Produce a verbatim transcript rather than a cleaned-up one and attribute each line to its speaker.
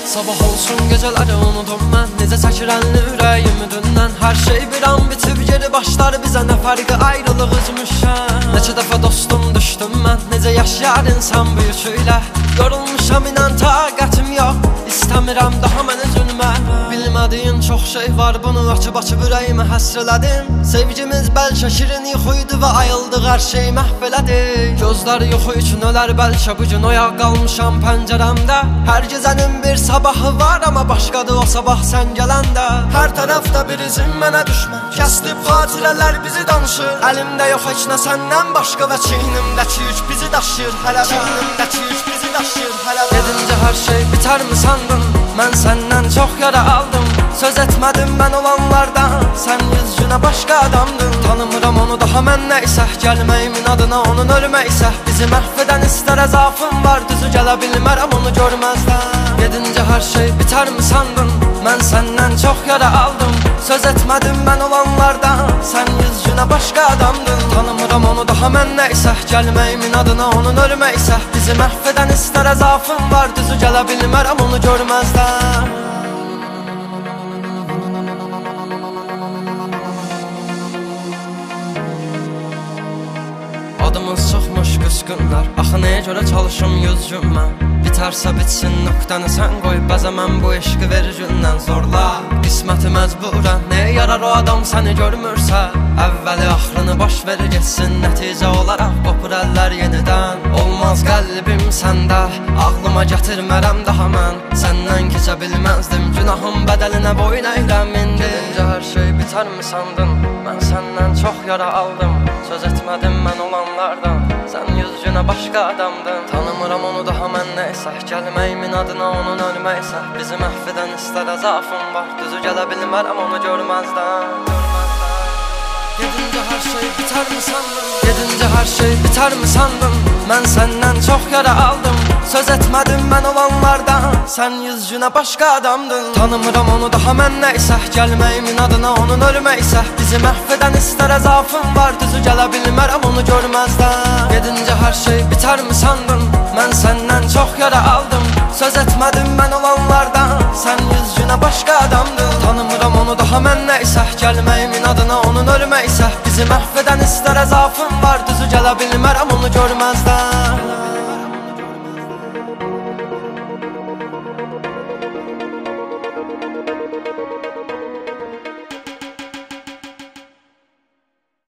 Speaker 1: Sabah olsun geceleri unudum mən, necə çəkirən ürəyimi dündən. Hər şey bir an bitib geri başlar bizə, nə fərqi ayrılıq üzmüşəm. Neçə dəfə dostum düşdüm mən, necə yaşayar insan bu yüküylə. Yorulmuşam inan taqətim yox, istəmirəm daha mən üzülmə. Bilmədiyin çox şey var, bunu açıb-açıb ürəyimi həsrələdim. Sevgimiz bəlkə şirin yuxuydu və ayıldıq, hər şey məhv elədi. Gözlər yuxu üçün ölər bəlkə, bugün oyaq qalmışam pəncərəmdə. Hər gecənin bir sabahı var, amma başqadır o sabah sən gələndə. Hər tərəfdə bir izin mənə düşmə, kəsdib xatirələr bizi danışır. Əlimdə yox heç nə səndən başqa və çiynimdəki yük bizi daşıyır hələ də. Çiynimdəki yük bizi daşıyır hələ də. Gedincə hər şey bitər mi sandın? Mən səndən çox yara aldım. Söz etmədim mən olanlardan, sən yüz günə başqa adamdın. Tanımıram onu daha mən nəysə, gəlməyimin adına onun ölməysə. Bizi məhv edən istər əzafım var, düzü gələ bilmərəm onu görməzdən. Gedincə hər şey bitər mi sandın? Mən səndən çox yara aldım. Söz etmədim mən olanlardan, sən yüz günə başqa adamdın. Tanımıram onu daha mən nəysə, gəlməyimin adına onun ölməysə. Bizi məhv edən istər əzafım var, düzü gələ bilmərəm onu görməzdən. Adımız çıxmış qüsqünlər, axı nəyə görə çalışım yüz gün mən. Bitərsə bitsin nöqtəni sən qoy, bəzə mən bu eşqi verir gündən zorla. Qisməti məcburən, nəyə yarar o adam səni görmürsə. Əvvəli axırını baş verir geçsin, nəticə olaraq qopur əllər yenidən. Olmaz qəlbim səndə, ağlıma gətirmərəm daha mən. Səndən keçə bilməzdim, günahım bədəlinə boyun əyrəm indi. Gedincə hər şey bitər mi sandın? Mən səndən çox yara aldım. Söz etmədim mən olanlardan, sən yüz günə başqa adamdın. Tanımıram onu daha mən nəysə, gəlməyimin adına onun ölməysə. Bizi məhv edən istər əzafım var, düzü gələ bilmərəm onu görməzdən. Gedincə hər şey bitər mi sandın? Gedincə hər şey bitər mi sandın? Mən səndən çox yara aldım. Söz etmədim mən olanlardan, sən yüz günə başqa adamdın. Tanımıram onu daha mən nəysə, gəlməyimin adına onun ölməysə. Bizi məhv edən istər əzafım var, düzü gələ bilmərəm onu görməzdən. Gedincə hər şey bitər mi sandın? Mən səndən çox yara aldım. Söz etmədim mən olanlardan, sən yüz günə başqa adamdın. Tanımıram onu daha mən nəysə, gəlməyimin adına onun ölməysə. Bizi məhv edən istər əzafım var, düzü gələ bilmərəm onu görməzdən.